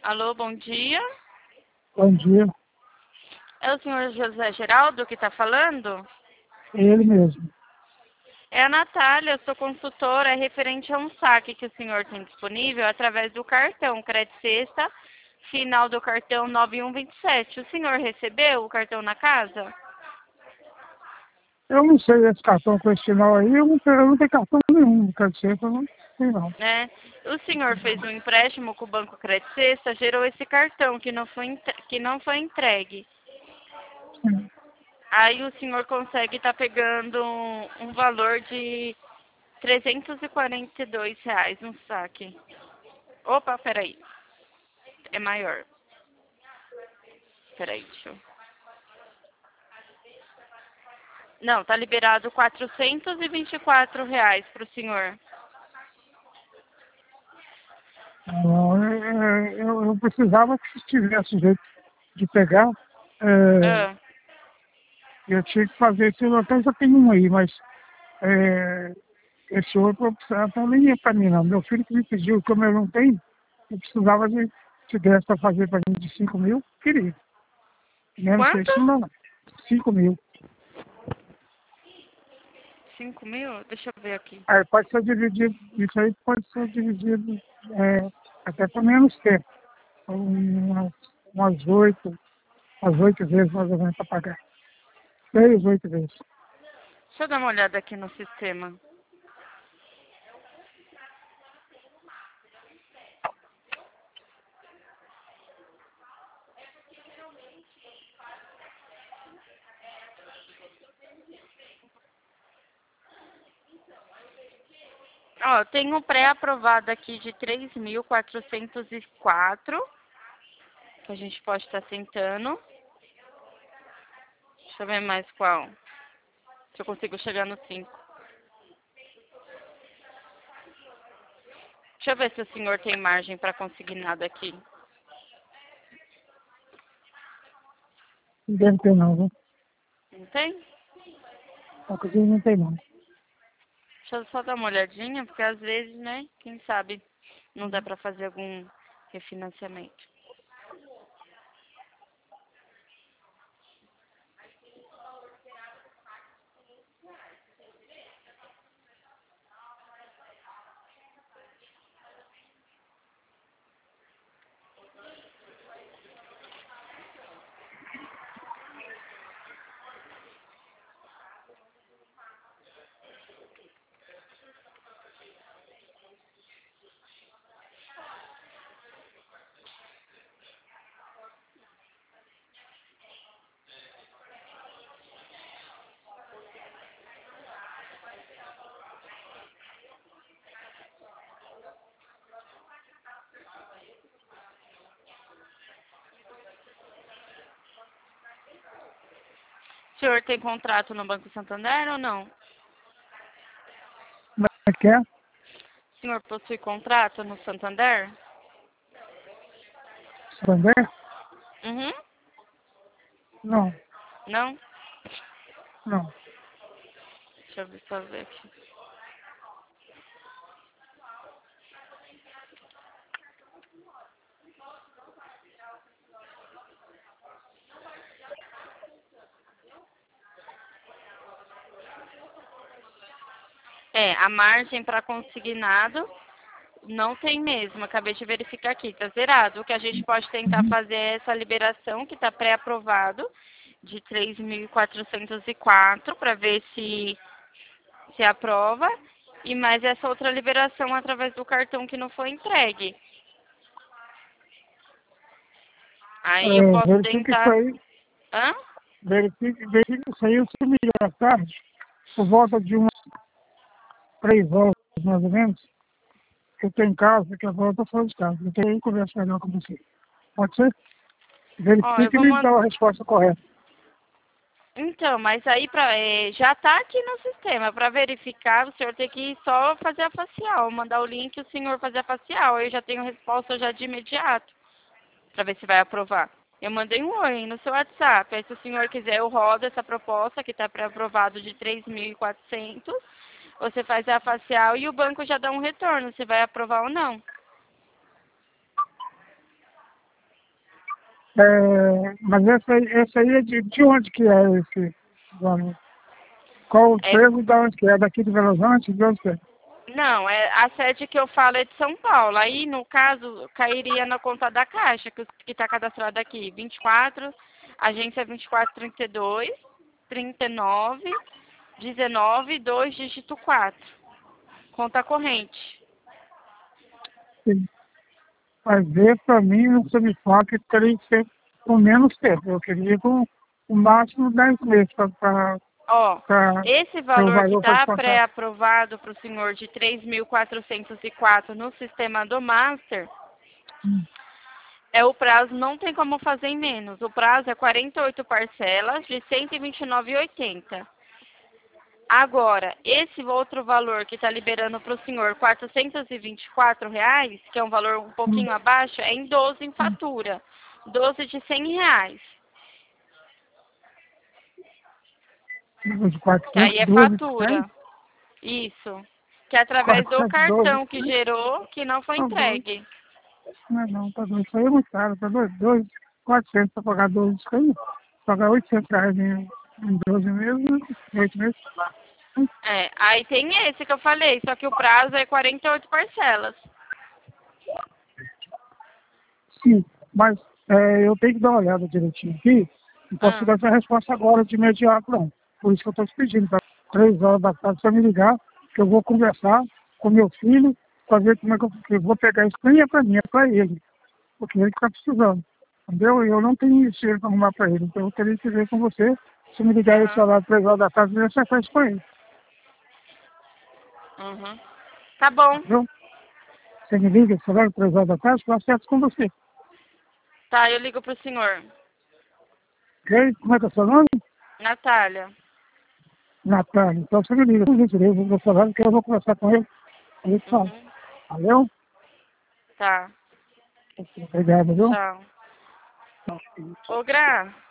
Alô, bom dia. Bom dia, É o senhor José Geraldo que está falando? é ele mesmo. É a Natália, eu sou consultora referente a um saque que o senhor tem disponível através do cartão Crédito Sexta, final do cartão 9127. O senhor recebeu o cartão na casa? Eu não sei esse cartão com esse final aí, eu não tenho cartão nenhum, quer dizer, eu não sei não. Né? O senhor fez um empréstimo com o Banco Crédito Sexta, gerou esse cartão que não foi entregue. Sim. Aí o senhor consegue estar pegando um valor de R$ 342 no saque. Opa, peraí. É maior. Peraí, deixa eu... Não, tá liberado R$ 424 pro senhor. Não, eu precisava que se tivesse jeito de pegar, Ah, eu tinha que fazer isso, eu até já tenho um aí, mas é, esse outro eu precisava, nem ia para mim não. Meu filho que me pediu, como eu não tenho, eu precisava de, se desse para fazer para mim de 5 mil, queria. Menos que quanto? isso não, 5 mil. 5.000? Deixa eu ver aqui. Aí pode ser dividido, isso aí pode ser dividido até por menos tempo. Umas, umas oito vezes mais ou menos para pagar. 6, 8 vezes. Deixa eu dar uma olhada aqui no sistema. Ó, tem um pré-aprovado aqui de 3.404, que a gente pode estar tentando. Deixa eu ver mais qual. Se eu consigo chegar no 5. Deixa eu ver se o senhor tem margem para conseguir nada aqui. Não deve ter não, viu? Não tem? Qualquer dia não tem não. Deixa eu só dar uma olhadinha, porque às vezes, né, quem sabe não dá para fazer algum refinanciamento. O senhor tem contrato no Banco Santander ou não? Como é que é? O senhor possui contrato no Santander? Santander? Uhum. Não, Não? não. Deixa eu ver só ver aqui. É, a margem para consignado não tem mesmo. Acabei de verificar aqui, tá zerado. O que a gente pode tentar fazer é essa liberação que está pré-aprovado de 3.404 para ver se aprova. E mais essa outra liberação através do cartão que não foi entregue. Aí eu posso Verifique isso tentar. aí, Hã? verifique isso aí, se me ligar tarde, por volta de umas 3 horas, mais ou menos, eu estou em casa, que agora eu estou fora de casa. Então eu converso melhor com você. Pode ser? Ó, eu Verifique e vou me mandar. dá a resposta correta. Então, mas aí já está aqui no sistema. Para verificar, o senhor tem que só fazer a facial. Mandar o link e o senhor fazer a facial. Aí eu já tenho resposta já de imediato. Para ver se vai aprovar. Eu mandei um oi no seu WhatsApp. Aí se o senhor quiser, eu rodo essa proposta que está pré-aprovado de 3.400. Você faz a facial e o banco já dá um retorno, se vai aprovar ou não. Mas essa aí é de onde que é esse valor? Qual o É, emprego da onde que é? Daqui de Belo Horizonte? De onde que é? não, a sede que eu falo é de São Paulo. Aí, no caso, cairia na conta da Caixa, que está cadastrado aqui. 24, agência 2432, 39, 19, 2, dígito 4. Conta corrente. Sim. Mas ver para mim, você me fala que teria que ser com menos tempo. Eu queria com o máximo 10 meses para Ó, esse o valor que valor para está descontar. pré-aprovado para o senhor de 3.404 no sistema do Master, o prazo não tem como fazer em menos. O prazo é 48 parcelas de 129,80. Agora, esse outro valor que está liberando para o senhor, R$ 424, que é um valor um Hum, pouquinho abaixo, é em 12 em fatura. 12 de R$ 100. de Que aí é 412 de 100, fatura. Isso. Que é através do 412 cartão de que 100, gerou, que não foi tá doido. entregue. Não, tá doido. Isso aí é muito caro, tá doido. 400 para pagar 12 de 100, pagar R$ 800 em 12 meses, 8 meses. Aí tem esse que eu falei, só que o prazo é 48 parcelas. Sim, mas eu tenho que dar uma olhada direitinho aqui. Não posso te Ah, dar essa resposta agora de imediato, não. Por isso que eu estou te pedindo, para 3 horas da tarde, você me ligar, que eu vou conversar com meu filho, para ver como é que eu vou pegar isso. Nem é para mim, é para ele. Porque ele está precisando. Entendeu? E eu não tenho dinheiro para arrumar para ele. Então eu teria que ver com você, se me ligar esse aham, horário, 3 horas da tarde, eu acertar isso com ele. uhum. Tá bom. Entendeu? Você me liga esse horário, 3 horas da tarde, que eu acerto com você. Tá, eu ligo pro senhor. Ok? Como é que é o seu nome? Natália. Natália. Então você me liga, por gentileza, no horário, que eu vou conversar com ele. Aí eu falo. Uhum. Valeu? Tá. Obrigado, viu? Tchau. Ô, Gra.